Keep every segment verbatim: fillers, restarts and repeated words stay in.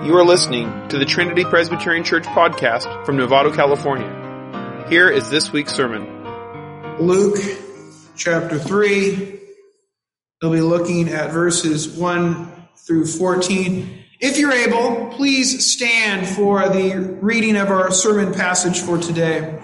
You are listening to the Trinity Presbyterian Church podcast from Novato, California. Here is this week's sermon. Luke chapter three. We'll be looking at verses one through fourteen. If you're able, please stand for the reading of our sermon passage for today.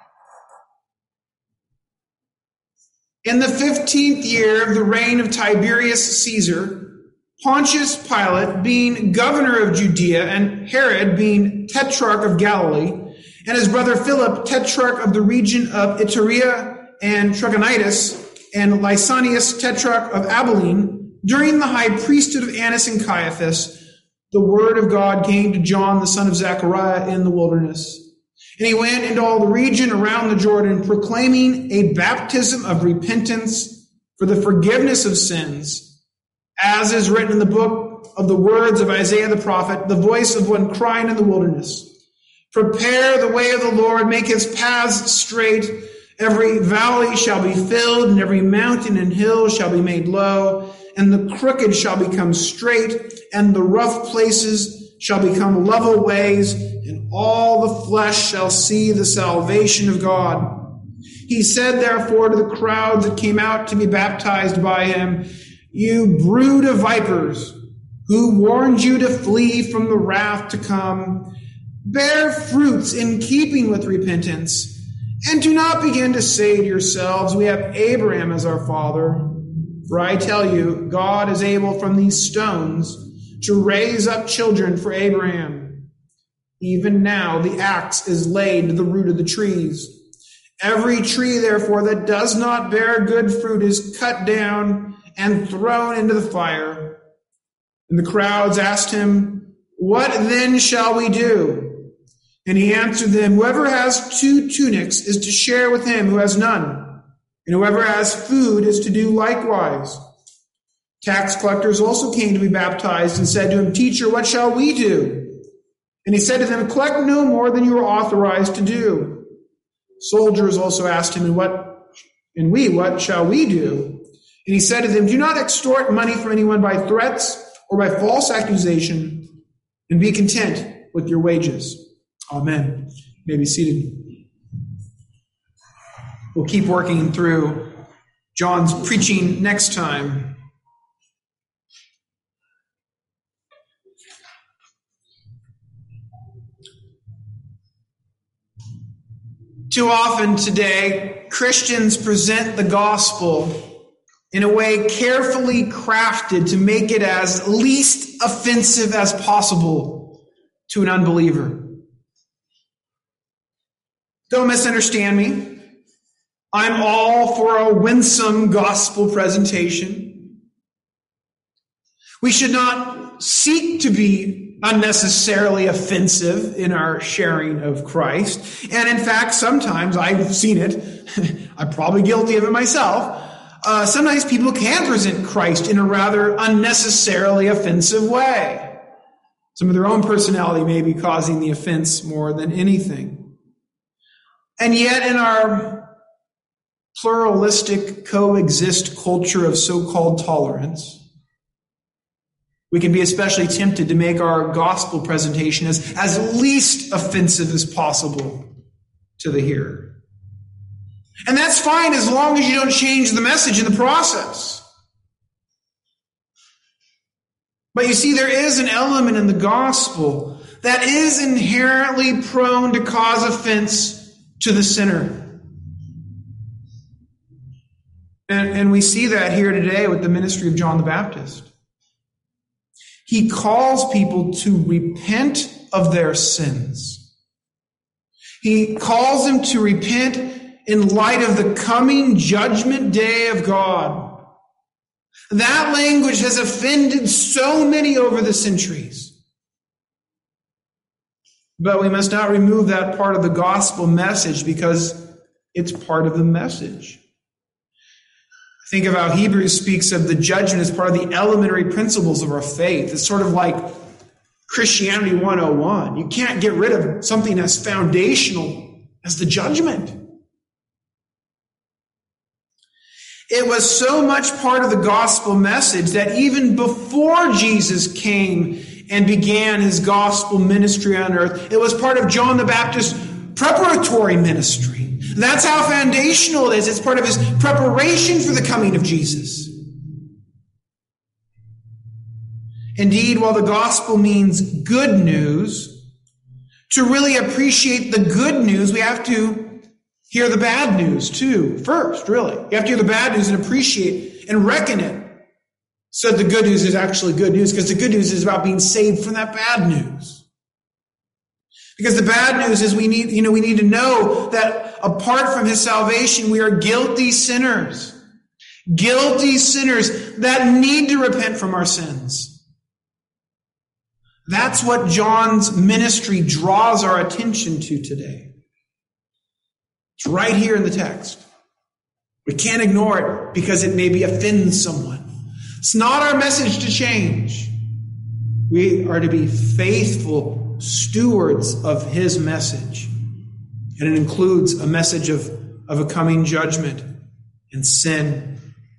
In the fifteenth year of the reign of Tiberius Caesar, Pontius Pilate, being governor of Judea, and Herod, being tetrarch of Galilee, and his brother Philip, tetrarch of the region of Iturea and Trachonitis, and Lysanias, tetrarch of Abilene, during the high priesthood of Annas and Caiaphas, the word of God came to John, the son of Zechariah, in the wilderness. And he went into all the region around the Jordan, proclaiming a baptism of repentance for the forgiveness of sins, as is written in the book of the words of Isaiah the prophet, the voice of one crying in the wilderness, prepare the way of the Lord, make his paths straight. Every valley shall be filled, and every mountain and hill shall be made low, and the crooked shall become straight, and the rough places shall become level ways, and all the flesh shall see the salvation of God. He said, therefore, to the crowds that came out to be baptized by him, you brood of vipers, who warned you to flee from the wrath to come, bear fruits in keeping with repentance, and do not begin to say to yourselves, we have Abraham as our father. For I tell you, God is able from these stones to raise up children for Abraham. Even now the axe is laid to the root of the trees. Every tree, therefore, that does not bear good fruit is cut down and thrown into the fire. And the crowds asked him, what then shall we do? And he answered them, whoever has two tunics is to share with him who has none, and whoever has food is to do likewise. Tax collectors also came to be baptized and said to him, teacher, what shall we do? And he said to them, collect no more than you are authorized to do. Soldiers also asked him, and what, and we, what shall we do? And he said to them, do not extort money from anyone by threats or by false accusation, and be content with your wages. Amen. You may be seated. We'll keep working through John's preaching next time. Too often today, Christians present the gospel in a way carefully crafted to make it as least offensive as possible to an unbeliever. Don't misunderstand me. I'm all for a winsome gospel presentation. We should not seek to be unnecessarily offensive in our sharing of Christ. And in fact, sometimes I've seen it. I'm probably guilty of it myself. Uh, sometimes people can present Christ in a rather unnecessarily offensive way. Some of their own personality may be causing the offense more than anything. And yet in our pluralistic coexist culture of so-called tolerance, we can be especially tempted to make our gospel presentation as, as least offensive as possible to the hearer. And that's fine as long as you don't change the message in the process. But you see, there is an element in the gospel that is inherently prone to cause offense to the sinner. And, and we see that here today with the ministry of John the Baptist. He calls people to repent of their sins. He calls them to repent in light of the coming judgment day of God. That language has offended so many over the centuries. But we must not remove that part of the gospel message because it's part of the message. Think of how Hebrews speaks of the judgment as part of the elementary principles of our faith. It's sort of like Christianity one oh one. You can't get rid of something as foundational as the judgment. It was so much part of the gospel message that even before Jesus came and began his gospel ministry on earth. It was part of John the Baptist's preparatory ministry. That's how foundational it is. It's part of his preparation for the coming of Jesus. Indeed, while the gospel means good news, to really appreciate the good news, we have to hear the bad news too, first, really. You have to hear the bad news and appreciate and reckon it. So the good news is actually good news, because the good news is about being saved from that bad news. Because the bad news is we need, you know, we need to know that apart from his salvation, we are guilty sinners. Guilty sinners that need to repent from our sins. That's what John's ministry draws our attention to today. It's right here in the text. We can't ignore it because it maybe offends someone. It's not our message to change. We are to be faithful stewards of his message. And it includes a message of, of a coming judgment and sin.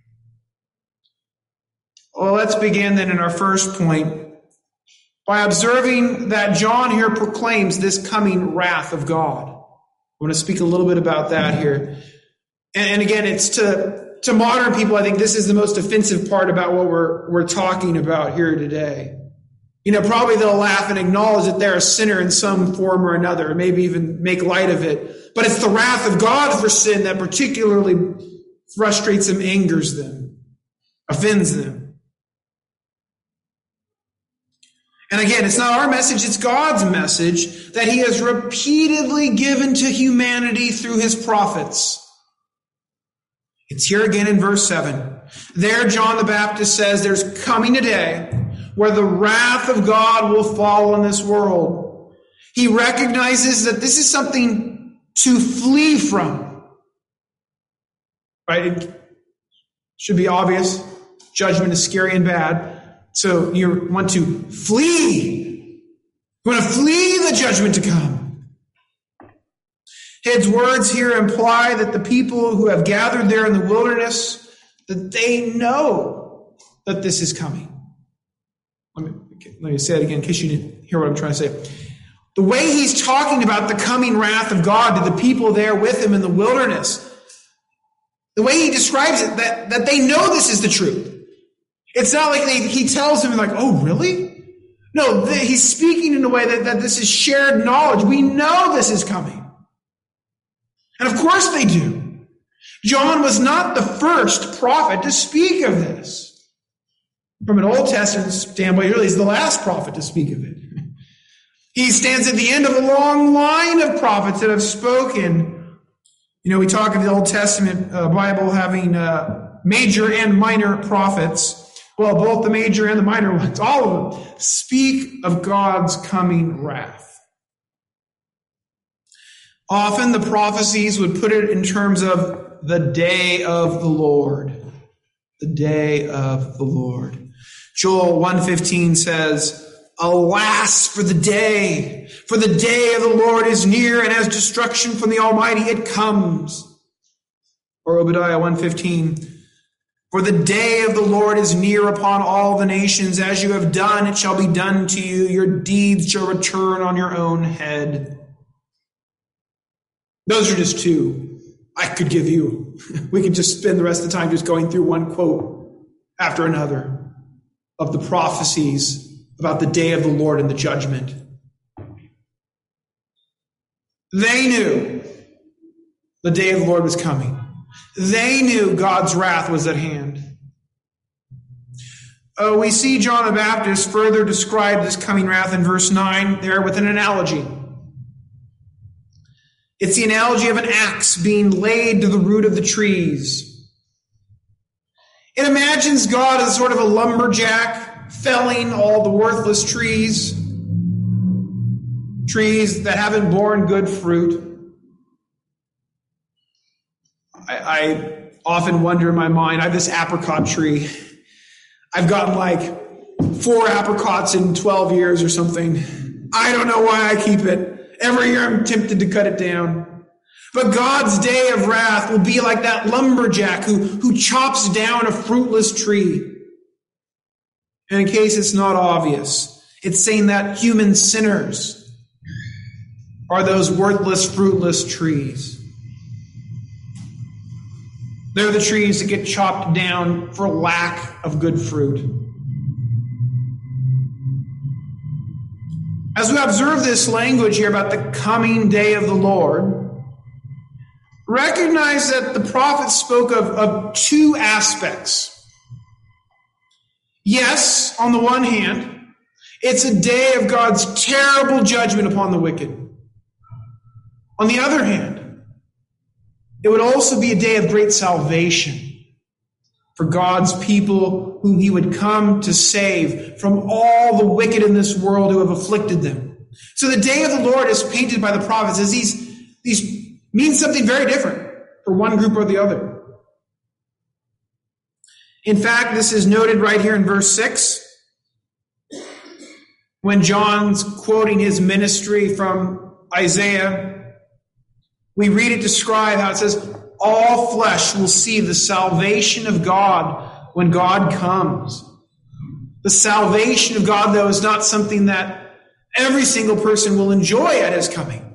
Well, let's begin then in our first point by observing that John here proclaims this coming wrath of God. I want to speak a little bit about that here. And, and again, it's to, to modern people, I think this is the most offensive part about what we're, we're talking about here today. You know, probably they'll laugh and acknowledge that they're a sinner in some form or another, or maybe even make light of it. But it's the wrath of God for sin that particularly frustrates them, angers them, offends them. And again, it's not our message, it's God's message that he has repeatedly given to humanity through his prophets. It's here again in verse seven. There, John the Baptist says there's coming a day where the wrath of God will fall on this world. He recognizes that this is something to flee from. Right? It should be obvious. Judgment is scary and bad. So you want to flee. You want to flee the judgment to come. His words here imply that the people who have gathered there in the wilderness, that they know that this is coming. Let me, let me say it again in case you didn't hear what I'm trying to say. The way he's talking about the coming wrath of God to the people there with him in the wilderness, the way he describes it, that, that they know this is the truth. It's not like they, he tells them like, oh, really? No, the, he's speaking in a way that, that this is shared knowledge. We know this is coming. And of course they do. John was not the first prophet to speak of this. From an Old Testament standpoint, really he's the last prophet to speak of it. He stands at the end of a long line of prophets that have spoken. You know, we talk of the Old Testament uh, Bible having uh, major and minor prophets. Well, both the major and the minor ones, all of them, speak of God's coming wrath. Often the prophecies would put it in terms of the day of the Lord. The day of the Lord. Joel one fifteen says, alas for the day, for the day of the Lord is near, and as destruction from the Almighty it comes. Or Obadiah one fifteen, for the day of the Lord is near upon all the nations. As you have done, it shall be done to you. Your deeds shall return on your own head. Those are just two I could give you. We could just spend the rest of the time just going through one quote after another of the prophecies about the day of the Lord and the judgment. They knew the day of the Lord was coming. They knew God's wrath was at hand. Oh, we see John the Baptist further describe this coming wrath in verse nine there with an analogy. It's the analogy of an axe being laid to the root of the trees. It imagines God as sort of a lumberjack felling all the worthless trees, trees that haven't borne good fruit. I, I often wonder in my mind, I have this apricot tree. I've gotten like four apricots in twelve years or something. I don't know why I keep it. Every year I'm tempted to cut it down. But God's day of wrath will be like that lumberjack who, who chops down a fruitless tree. And in case it's not obvious, It's saying that human sinners are those worthless, fruitless trees. They're the trees that get chopped down for lack of good fruit. As we observe this language here about the coming day of the Lord, recognize that the prophet spoke of, of two aspects. Yes, on the one hand, it's a day of God's terrible judgment upon the wicked. On the other hand, it would also be a day of great salvation for God's people whom he would come to save from all the wicked in this world who have afflicted them. So the day of the Lord is painted by the prophets as these, these mean something very different for one group or the other. In fact, this is noted right here in verse six, when John's quoting his ministry from Isaiah. We read it described how it says, all flesh will see the salvation of God when God comes. The salvation of God, though, is not something that every single person will enjoy at his coming.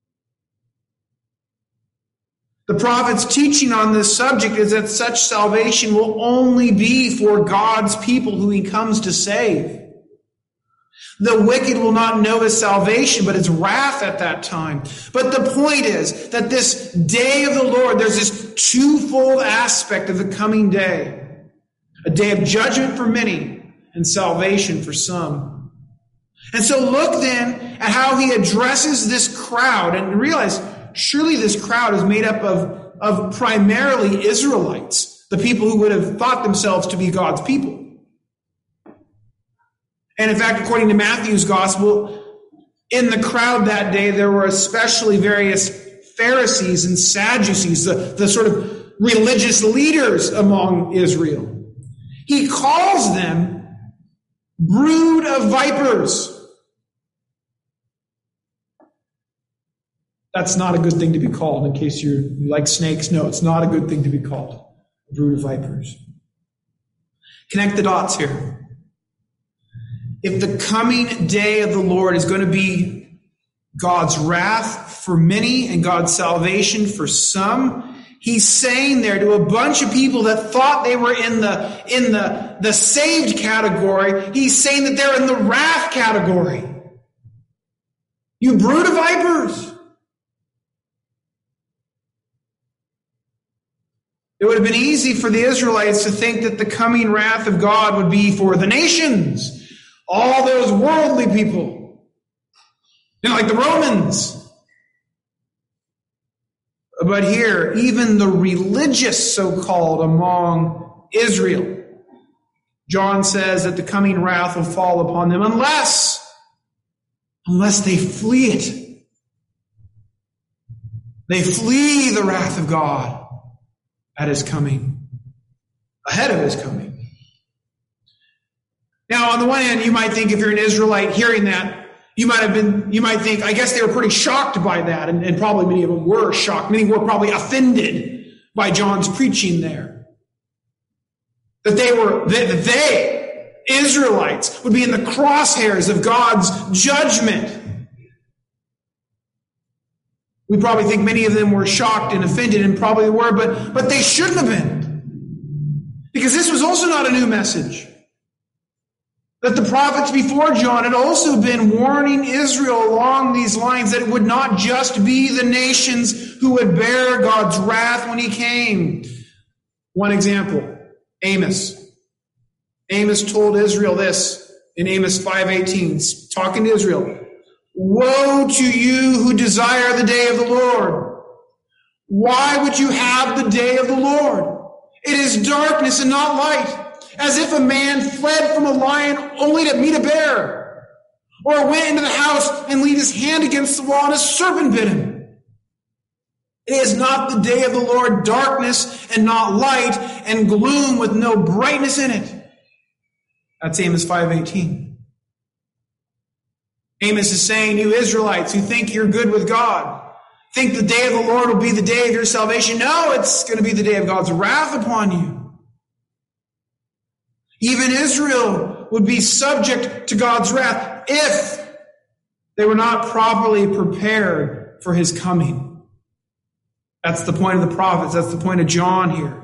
The prophet's teaching on this subject is that such salvation will only be for God's people who he comes to save. The wicked will not know his salvation, but his wrath at that time. But the point is that this day of the Lord, there's this twofold aspect of the coming day. A day of judgment for many and salvation for some. And so look then at how he addresses this crowd and realize surely this crowd is made up of, of primarily Israelites, the people who would have thought themselves to be God's people. And in fact, according to Matthew's gospel, in the crowd that day, there were especially various Pharisees and Sadducees, the, the sort of religious leaders among Israel. He calls them brood of vipers. That's not a good thing to be called, in case you're, you like snakes. No, it's not a good thing to be called. A brood of vipers. Connect the dots here. If the coming day of the Lord is going to be God's wrath for many and God's salvation for some, he's saying there to a bunch of people that thought they were in the, in the, the saved category, he's saying that they're in the wrath category. You brood of vipers. It would have been easy for the Israelites to think that the coming wrath of God would be for the nations. All those worldly people, you know, like the Romans. But here, even the religious, so-called, among Israel, John says that the coming wrath will fall upon them unless, unless they flee it. They flee the wrath of God at his coming, ahead of his coming. Now, on the one hand, you might think if you're an Israelite hearing that, you might have been, you might think, I guess they were pretty shocked by that, and, and probably many of them were shocked. Many were probably offended by John's preaching there. That they were, that they, Israelites, would be in the crosshairs of God's judgment. We probably think many of them were shocked and offended, and probably were, but, but they shouldn't have been. Because this was also not a new message. That the prophets before John had also been warning Israel along these lines that it would not just be the nations who would bear God's wrath when he came. One example, Amos. Amos told Israel this in Amos five eighteen, talking to Israel. Woe to you who desire the day of the Lord. Why would you have the day of the Lord? It is darkness and not light. As if a man fled from a lion only to meet a bear, or went into the house and leaned his hand against the wall and a serpent bit him. It is not the day of the Lord, darkness and not light, and gloom with no brightness in it. That's Amos five eighteen. Amos is saying, you Israelites who think you're good with God, think the day of the Lord will be the day of your salvation. No, it's going to be the day of God's wrath upon you. Even Israel would be subject to God's wrath. if they were not properly prepared for his coming. That's the point of the prophets. That's the point of John here.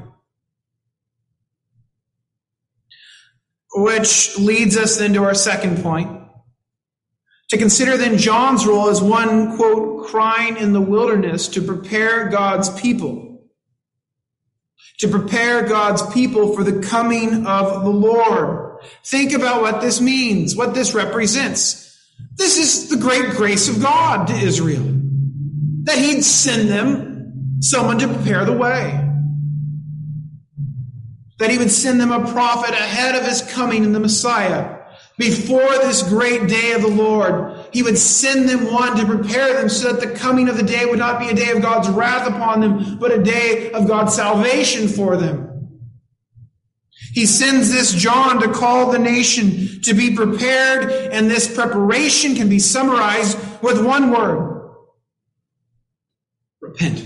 Which leads us then to our second point. To consider then John's role as one, quote, crying in the wilderness to prepare God's people. To prepare God's people for the coming of the Lord. Think about what this means, what this represents. This is the great grace of God to Israel. That he'd send them someone to prepare the way. That he would send them a prophet ahead of his coming in the Messiah. Before this great day of the Lord, he would send them one to prepare them so that the coming of the day would not be a day of God's wrath upon them, but a day of God's salvation for them. He sends this John to call the nation to be prepared, and this preparation can be summarized with one word: repent.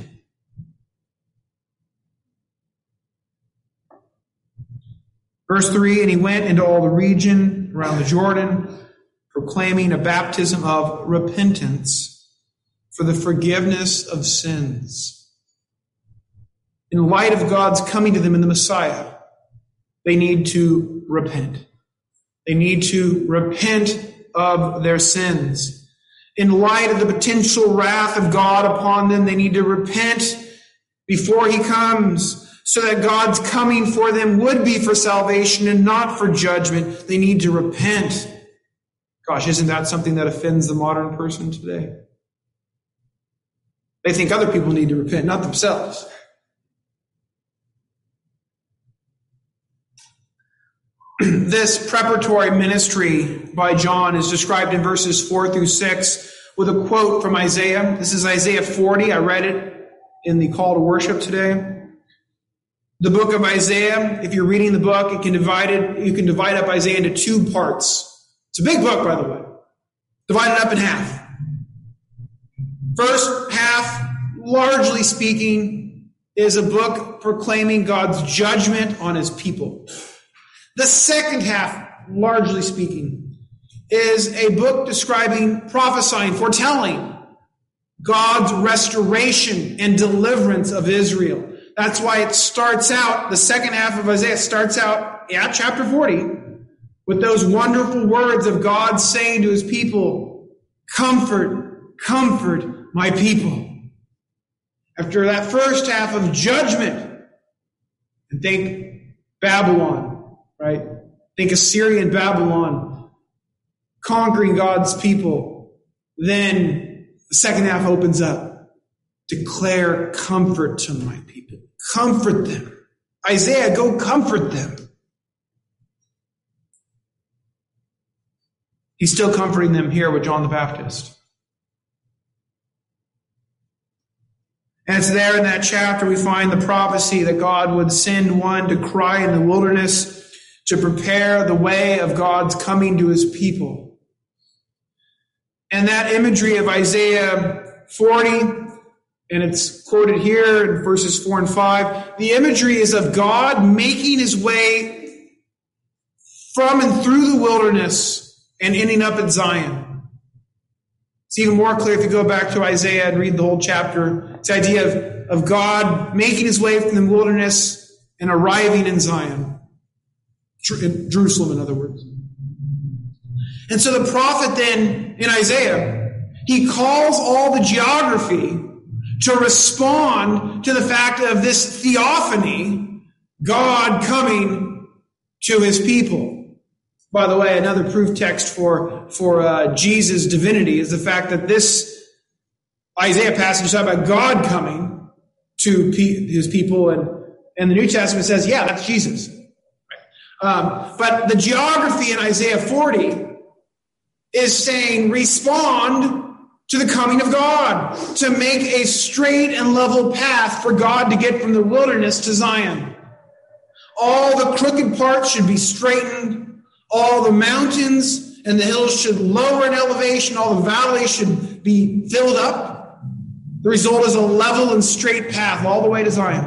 Verse three, and he went into all the region around the Jordan, proclaiming a baptism of repentance for the forgiveness of sins. In light of God's coming to them in the Messiah, they need to repent. They need to repent of their sins. In light of the potential wrath of God upon them, they need to repent before he comes, so that God's coming for them would be for salvation and not for judgment. They need to repent. Gosh, isn't that something that offends the modern person today? They think other people need to repent, not themselves. This preparatory ministry by John is described in verses four through six with a quote from Isaiah. This is Isaiah forty. I read it in the call to worship today. The book of Isaiah, if you're reading the book, it can divide it, you can divide up Isaiah into two parts. It's a big book, by the way. Divide it up in half. First half, largely speaking, is a book proclaiming God's judgment on his people. The second half, largely speaking, is a book describing, prophesying, foretelling God's restoration and deliverance of Israel. That's why it starts out, the second half of Isaiah starts out at chapter forty with those wonderful words of God saying to his people, comfort, comfort my people. After that first half of judgment, and think Babylon, right? Think Assyrian Babylon conquering God's people. Then the second half opens up. Declare comfort to my people. Comfort them. Isaiah, go comfort them. He's still comforting them here with John the Baptist. And it's there in that chapter we find the prophecy that God would send one to cry in the wilderness to prepare the way of God's coming to his people. And that imagery of Isaiah forty, and it's quoted here in verses four and five. The imagery is of God making his way from and through the wilderness and ending up at Zion. It's even more clear if you go back to Isaiah and read the whole chapter. It's the idea of, of God making his way from the wilderness and arriving in Zion. In Jerusalem, in other words. And so the prophet then, in Isaiah, he calls all the geography to respond to the fact of this theophany, God coming to his people. By the way, another proof text for, for uh, Jesus' divinity is the fact that this Isaiah passage is talking about God coming to pe- his people, and, and the New Testament says, yeah, that's Jesus. Um, but the geography in Isaiah forty is saying, respond to the coming of God, to make a straight and level path for God to get from the wilderness to Zion. All the crooked parts should be straightened. All the mountains and the hills should lower in elevation. All the valleys should be filled up. The result is a level and straight path all the way to Zion.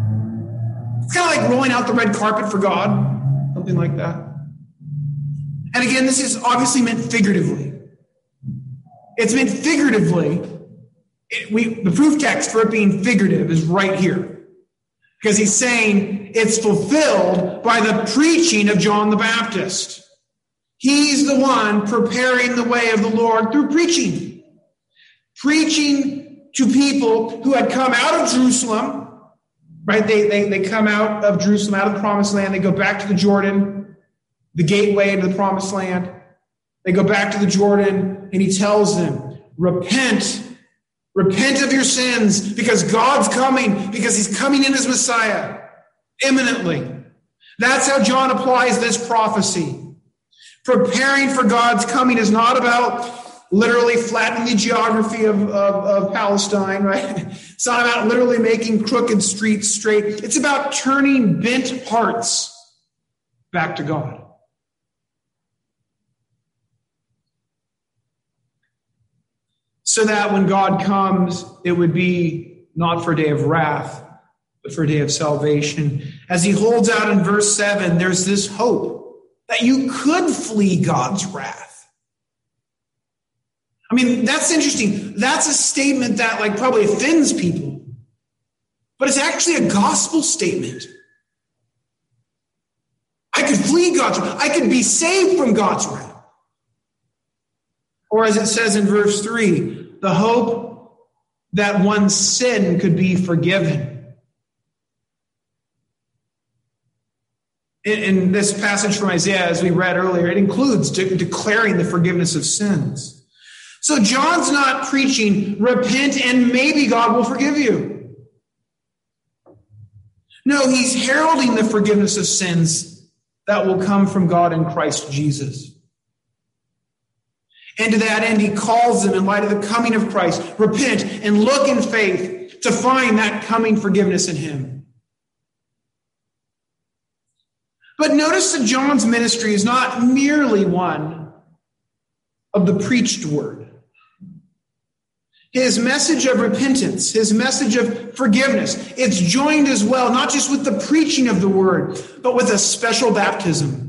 It's kind of like rolling out the red carpet for God, something like that. And again, this is obviously meant figuratively. It's meant figuratively. It, we, the proof text for it being figurative is right here. Because he's saying it's fulfilled by the preaching of John the Baptist. He's the one preparing the way of the Lord through preaching. Preaching to people who had come out of Jerusalem, right? They, they, they come out of Jerusalem, out of the promised land. They go back to the Jordan, the gateway to the promised land. They go back to the Jordan, and he tells them, repent. Repent of your sins, because God's coming, because he's coming in as Messiah, imminently. That's how John applies this prophecy. Preparing for God's coming is not about literally flattening the geography of, of, of Palestine, right? It's not about literally making crooked streets straight. It's about turning bent hearts back to God. So that when God comes, it would be not for a day of wrath, but for a day of salvation. As he holds out in verse seven, there's this hope that you could flee God's wrath. I mean, that's interesting. That's a statement that like probably offends people, but it's actually a gospel statement. I could flee God's wrath. I could be saved from God's wrath. Or as it says in verse three, the hope that one's sin could be forgiven. In, in this passage from Isaiah, as we read earlier, it includes de- declaring the forgiveness of sins. So John's not preaching, repent and maybe God will forgive you. No, he's heralding the forgiveness of sins that will come from God in Christ Jesus. And to that end, he calls them in light of the coming of Christ, repent and look in faith to find that coming forgiveness in him. But notice that John's ministry is not merely one of the preached word. His message of repentance, his message of forgiveness, it's joined as well, not just with the preaching of the word, but with a special baptism.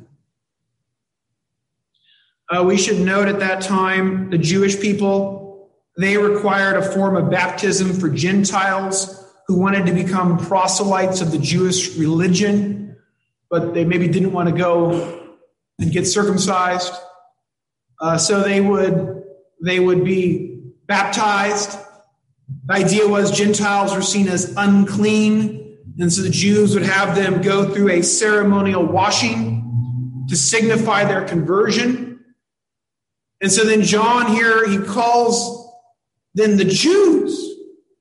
Uh, we should note at that time, the Jewish people, they required a form of baptism for Gentiles who wanted to become proselytes of the Jewish religion, but they maybe didn't want to go and get circumcised. Uh, so they would, they would be baptized. The idea was Gentiles were seen as unclean, and so the Jews would have them go through a ceremonial washing to signify their conversion. And so then John here, he calls then the Jews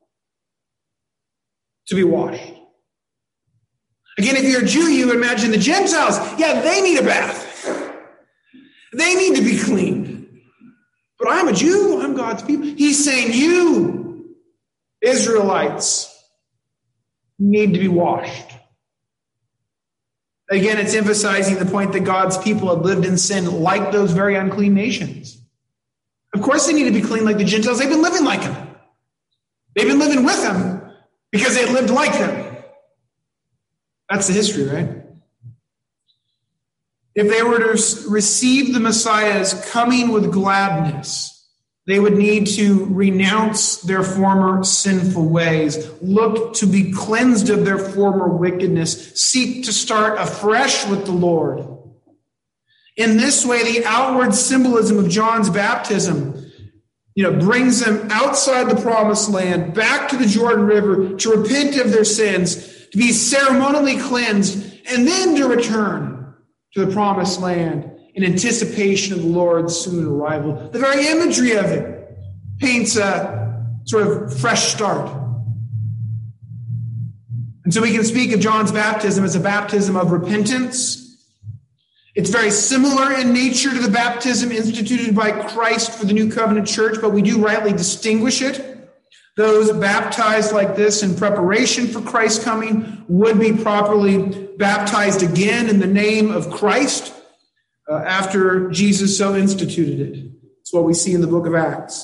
to be washed. Again, if you're a Jew, you would imagine the Gentiles, yeah, they need a bath. They need to be cleaned. But I'm a Jew, I'm God's people. He's saying you, Israelites, need to be washed. Again, it's emphasizing the point that God's people had lived in sin like those very unclean nations. Of course they need to be clean like the Gentiles. They've been living like them. They've been living with them because they lived like them. That's the history, right? If they were to receive the Messiah's coming with gladness, they would need to renounce their former sinful ways, look to be cleansed of their former wickedness, seek to start afresh with the Lord. In this way, the outward symbolism of John's baptism, you know, brings them outside the promised land, back to the Jordan River, to repent of their sins, to be ceremonially cleansed, and then to return to the promised land in anticipation of the Lord's soon arrival. The very imagery of it paints a sort of fresh start. And so we can speak of John's baptism as a baptism of repentance. It's very similar in nature to the baptism instituted by Christ for the New Covenant Church, but we do rightly distinguish it. Those baptized like this in preparation for Christ's coming would be properly baptized again in the name of Christ uh, after Jesus so instituted it. It's what we see in the book of Acts.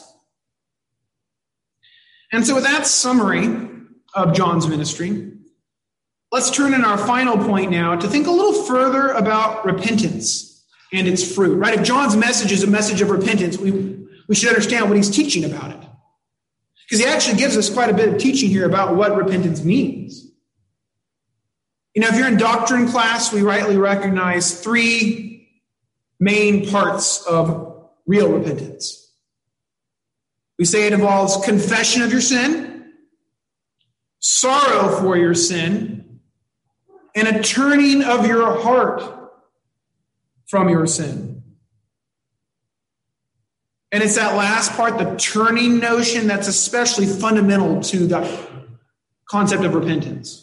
And so with that summary of John's ministry, let's turn in our final point now to think a little further about repentance and its fruit, right? If John's message is a message of repentance, we, we should understand what he's teaching about it. Because he actually gives us quite a bit of teaching here about what repentance means. You know, if you're in doctrine class, we rightly recognize three main parts of real repentance. We say it involves confession of your sin, sorrow for your sin, and a turning of your heart from your sin. And it's that last part, the turning notion, that's especially fundamental to the concept of repentance.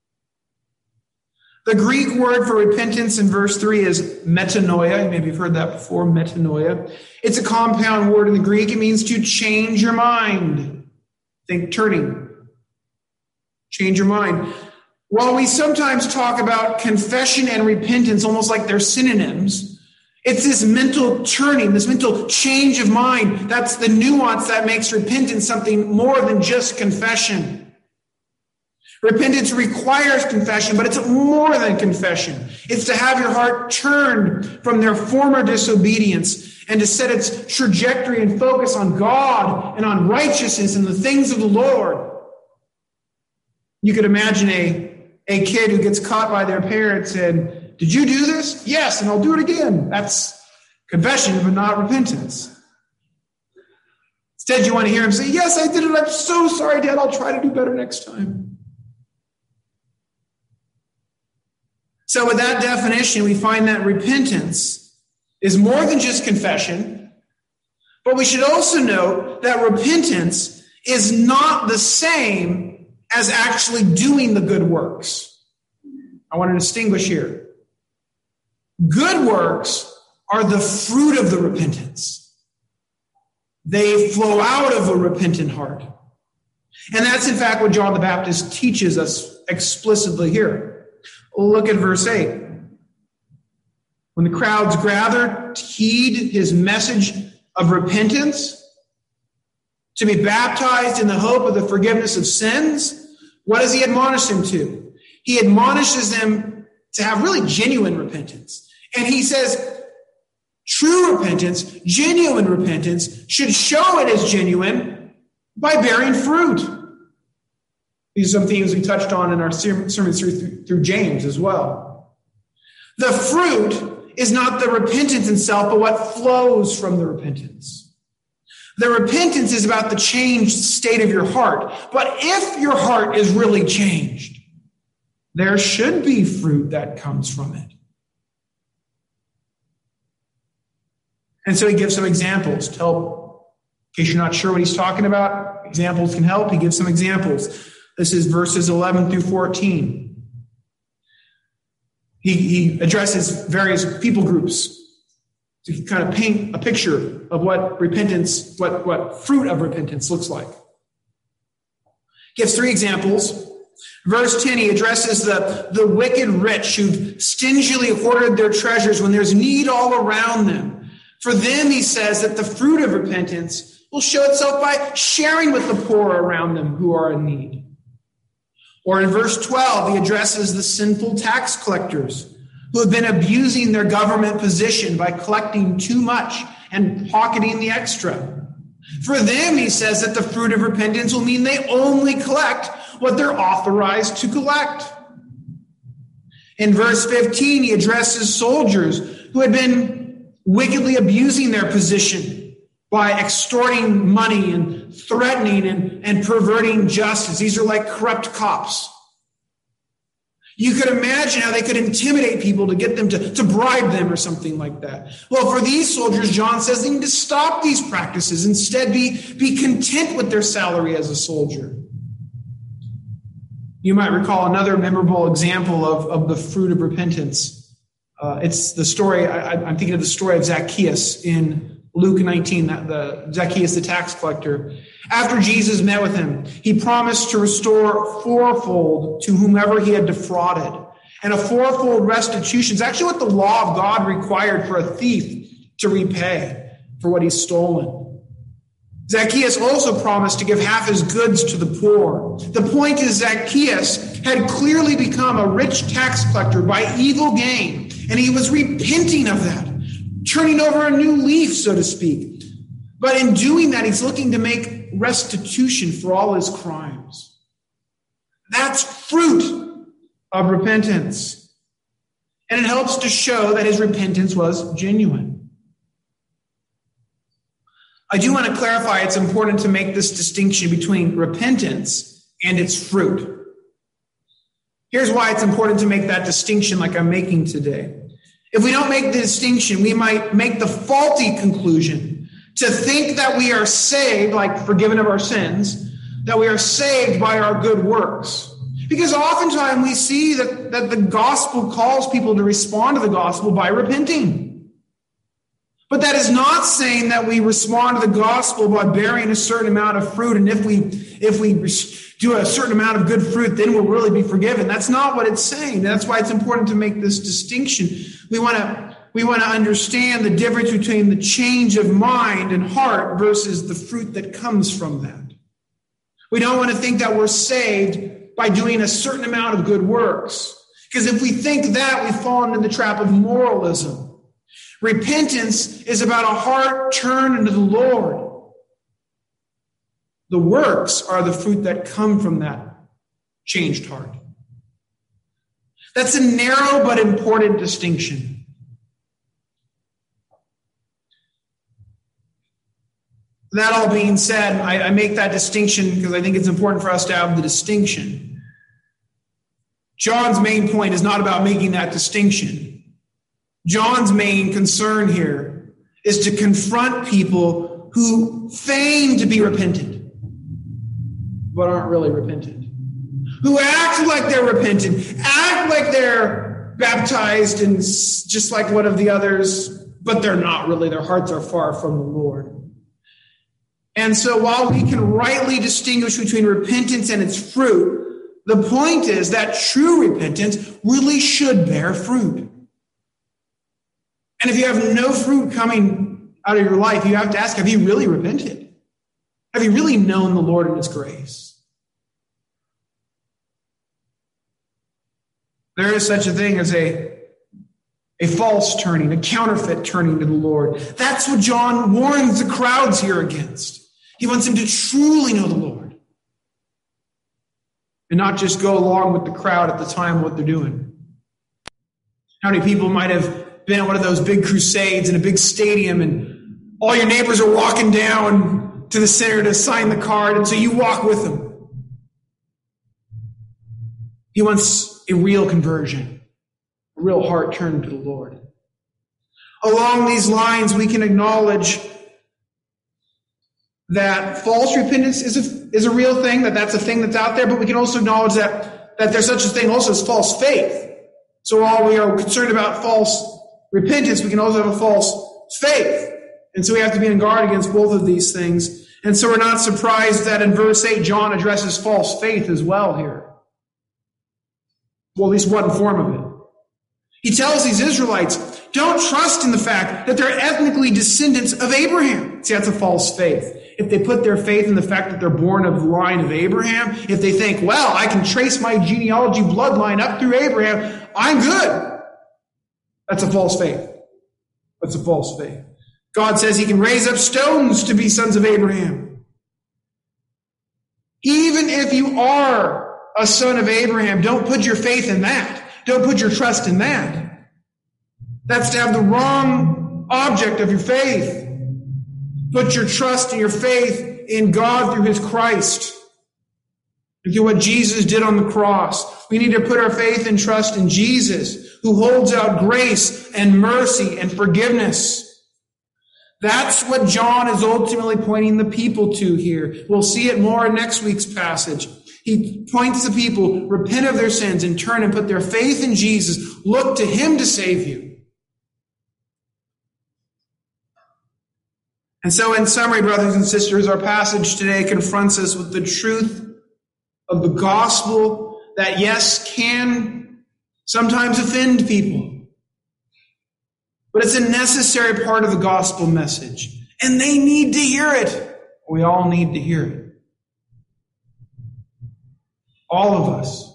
The Greek word for repentance in verse three is metanoia. Maybe you've heard that before, metanoia. It's a compound word in the Greek. It means to change your mind. Think turning. Change your mind. While we sometimes talk about confession and repentance almost like they're synonyms, it's this mental turning, this mental change of mind. That's the nuance that makes repentance something more than just confession. Repentance requires confession, but it's more than confession. It's to have your heart turned from their former disobedience and to set its trajectory and focus on God and on righteousness and the things of the Lord. You could imagine a, a kid who gets caught by their parents and, did you do this? Yes, and I'll do it again. That's confession, but not repentance. Instead, you want to hear him say, yes, I did it. I'm so sorry, Dad. I'll try to do better next time. So with that definition, we find that repentance is more than just confession, but we should also note that repentance is not the same as actually doing the good works. I want to distinguish here. Good works are the fruit of the repentance. They flow out of a repentant heart. And that's in fact what John the Baptist teaches us explicitly here. Look at verse eight. When the crowds gathered to heed his message of repentance, to be baptized in the hope of the forgiveness of sins, what does he admonish them to? He admonishes them to have really genuine repentance. And he says, true repentance, genuine repentance, should show it as genuine by bearing fruit. These are some themes we touched on in our sermon series through, through James as well. The fruit is not the repentance itself, but what flows from the repentance. The repentance is about the changed state of your heart. But if your heart is really changed, there should be fruit that comes from it. And so he gives some examples to help. In case you're not sure what he's talking about, examples can help. He gives some examples. This is verses eleven through fourteen. He, he addresses various people groups to kind of paint a picture of what repentance, what, what fruit of repentance looks like. He gives three examples. Verse ten, he addresses the, the wicked rich who've stingily hoarded their treasures when there's need all around them. For them, he says that the fruit of repentance will show itself by sharing with the poor around them who are in need. Or in verse twelve, he addresses the sinful tax collectors who have been abusing their government position by collecting too much and pocketing the extra. For them, he says that the fruit of repentance will mean they only collect what they're authorized to collect. In verse fifteen, he addresses soldiers who had been wickedly abusing their position by extorting money and threatening and, and perverting justice. These are like corrupt cops. You could imagine how they could intimidate people to get them to, to bribe them or something like that. Well, for these soldiers, John says they need to stop these practices. Instead, be, be content with their salary as a soldier. You might recall another memorable example of, of the fruit of repentance. Uh, it's the story, I, I'm thinking of the story of Zacchaeus in Luke nineteen, the Zacchaeus, the tax collector. After Jesus met with him, he promised to restore fourfold to whomever he had defrauded. And a fourfold restitution is actually what the law of God required for a thief to repay for what he's stolen. Zacchaeus also promised to give half his goods to the poor. The point is, Zacchaeus had clearly become a rich tax collector by evil gain, and he was repenting of that, turning over a new leaf, so to speak. But in doing that, he's looking to make restitution for all his crimes. That's fruit of repentance. And it helps to show that his repentance was genuine. I do want to clarify it's important to make this distinction between repentance and its fruit. Here's why it's important to make that distinction like I'm making today. If we don't make the distinction, we might make the faulty conclusion to think that we are saved, like forgiven of our sins, that we are saved by our good works. Because oftentimes we see that, that the gospel calls people to respond to the gospel by repenting. But that is not saying that we respond to the gospel by bearing a certain amount of fruit, and if we if we do a certain amount of good fruit, then we'll really be forgiven. That's not what it's saying. That's why it's important to make this distinction. We want to we want to understand the difference between the change of mind and heart versus the fruit that comes from that. We don't want to think that we're saved by doing a certain amount of good works, because if we think that, we fall into the trap of moralism. Repentance is about a heart turned into the Lord. The works are the fruit that come from that changed heart. That's a narrow but important distinction. That all being said, I, I make that distinction because I think it's important for us to have the distinction. John's main point is not about making that distinction. John's main concern here is to confront people who feign to be repentant, but aren't really repentant. Who act like they're repentant, act like they're baptized and just like one of the others, but they're not really. Their hearts are far from the Lord. And so while we can rightly distinguish between repentance and its fruit, the point is that true repentance really should bear fruit. And if you have no fruit coming out of your life, you have to ask, have you really repented? Have you really known the Lord and his grace? There is such a thing as a, a false turning, a counterfeit turning to the Lord. That's what John warns the crowds here against. He wants them to truly know the Lord and not just go along with the crowd at the time of what they're doing. How many people might have been at one of those big crusades in a big stadium, and all your neighbors are walking down to the center to sign the card, and so you walk with them. He wants a real conversion, a real heart turned to the Lord. Along these lines, we can acknowledge that false repentance is a, is a real thing, that that's a thing that's out there, but we can also acknowledge that, that there's such a thing also as false faith. So while we are concerned about false repentance, we can also have a false faith. And so we have to be on guard against both of these things. And so we're not surprised that in verse eight, John addresses false faith as well here. Well, at least one form of it. He tells these Israelites, don't trust in the fact that they're ethnically descendants of Abraham. See, that's a false faith. If they put their faith in the fact that they're born of the line of Abraham, if they think, well, I can trace my genealogy bloodline up through Abraham, I'm good. That's a false faith. That's a false faith. God says he can raise up stones to be sons of Abraham. Even if you are a son of Abraham, don't put your faith in that. Don't put your trust in that. That's to have the wrong object of your faith. Put your trust and your faith in God through his Christ. And through what Jesus did on the cross. We need to put our faith and trust in Jesus, who holds out grace and mercy and forgiveness. That's what John is ultimately pointing the people to here. We'll see it more in next week's passage. He points the people, repent of their sins and turn and put their faith in Jesus. Look to him to save you. And so in summary, brothers and sisters, our passage today confronts us with the truth of the gospel that, yes, can sometimes offend people. But it's a necessary part of the gospel message. And they need to hear it. We all need to hear it. All of us.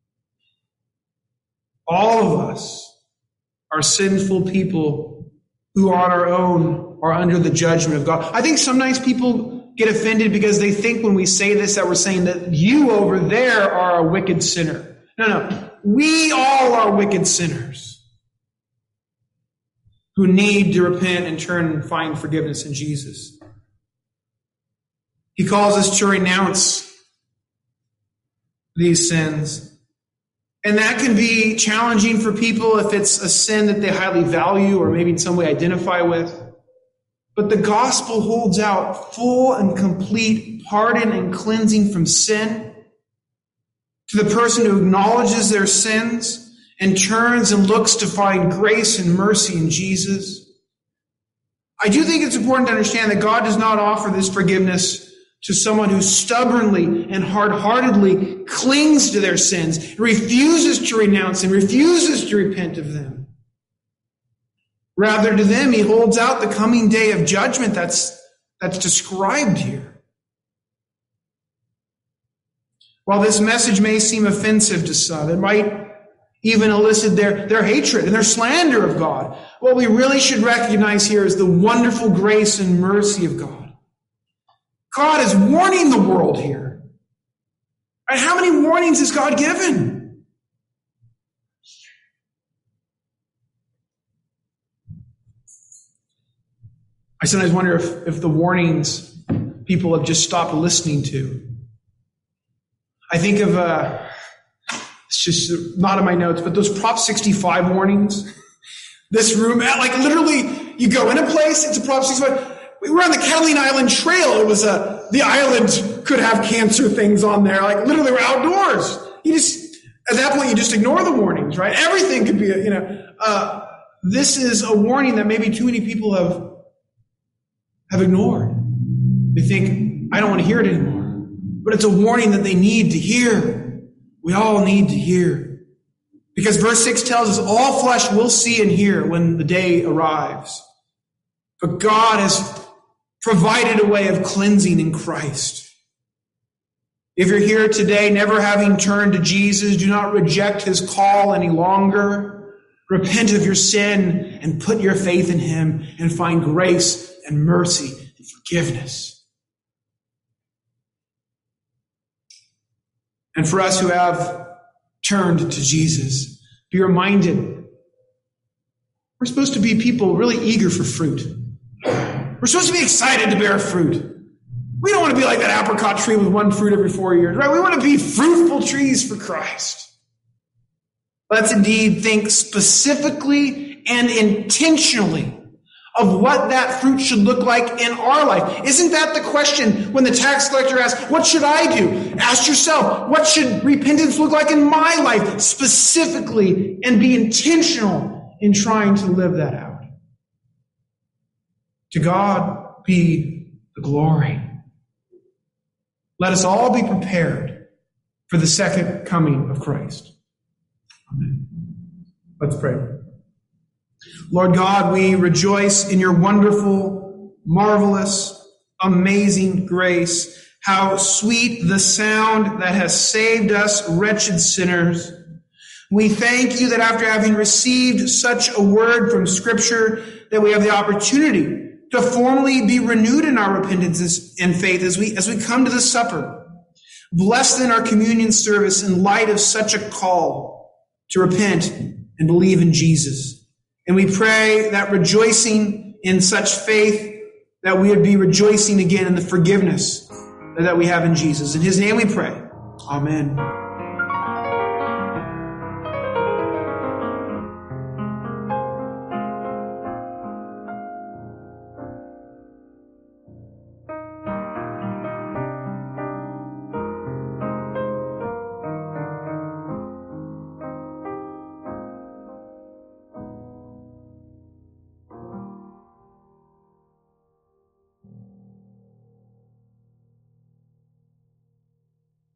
All of us are sinful people who on our own are under the judgment of God. I think sometimes people get offended because they think when we say this that we're saying that you over there are a wicked sinner. No, no. We all are wicked sinners who need to repent and turn and find forgiveness in Jesus. He calls us to renounce these sins. And that can be challenging for people if it's a sin that they highly value or maybe in some way identify with. But the gospel holds out full and complete pardon and cleansing from sin to the person who acknowledges their sins and turns and looks to find grace and mercy in Jesus. I do think it's important to understand that God does not offer this forgiveness to someone who stubbornly and hard-heartedly clings to their sins, refuses to renounce them, refuses to repent of them. Rather, to them, he holds out the coming day of judgment that's, that's described here. While this message may seem offensive to some, it might even elicit their, their hatred and their slander of God, what we really should recognize here is the wonderful grace and mercy of God. God is warning the world here. And how many warnings has God given? I sometimes wonder if, if the warnings people have just stopped listening to. I think of, uh, it's just not in my notes, but those Prop sixty-five warnings. This room, like literally, you go in a place, it's a Prop sixty-five. We were on the Catalina Island Trail. It was a, the island could have cancer things on there. Like literally we're outdoors. You just, at that point, you just ignore the warnings, right? Everything could be, a, you know, uh, this is a warning that maybe too many people have, have ignored. They think, I don't want to hear it anymore. But it's a warning that they need to hear. We all need to hear. Because verse six tells us all flesh will see and hear when the day arrives. But God has provided a way of cleansing in Christ. If you're here today, never having turned to Jesus, do not reject his call any longer. Repent of your sin and put your faith in him and find grace and mercy and forgiveness. And for us who have turned to Jesus, be reminded we're supposed to be people really eager for fruit. We're supposed to be excited to bear fruit. We don't want to be like that apricot tree with one fruit every four years, right? We want to be fruitful trees for Christ. Let's indeed think specifically and intentionally of what that fruit should look like in our life. Isn't that the question when the tax collector asks, what should I do? Ask yourself, what should repentance look like in my life specifically, and be intentional in trying to live that out. To God be the glory. Let us all be prepared for the second coming of Christ. Amen. Let's pray. Lord God, we rejoice in your wonderful, marvelous, amazing grace. How sweet the sound that has saved us, wretched sinners. We thank you that after having received such a word from Scripture, that we have the opportunity to formally be renewed in our repentance and faith as we, as we come to the supper. Bless then our communion service in light of such a call to repent and believe in Jesus. And we pray that rejoicing in such faith, that we would be rejoicing again in the forgiveness that we have in Jesus. In his name we pray. Amen.